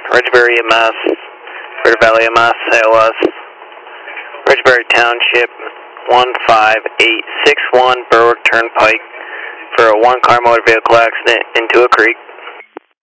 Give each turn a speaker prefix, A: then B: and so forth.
A: Ridgebury, MS, Ritter Valley, MS, ALS, Ridgebury Township, 15861 Berwick Turnpike for a one-car motor vehicle accident into a creek.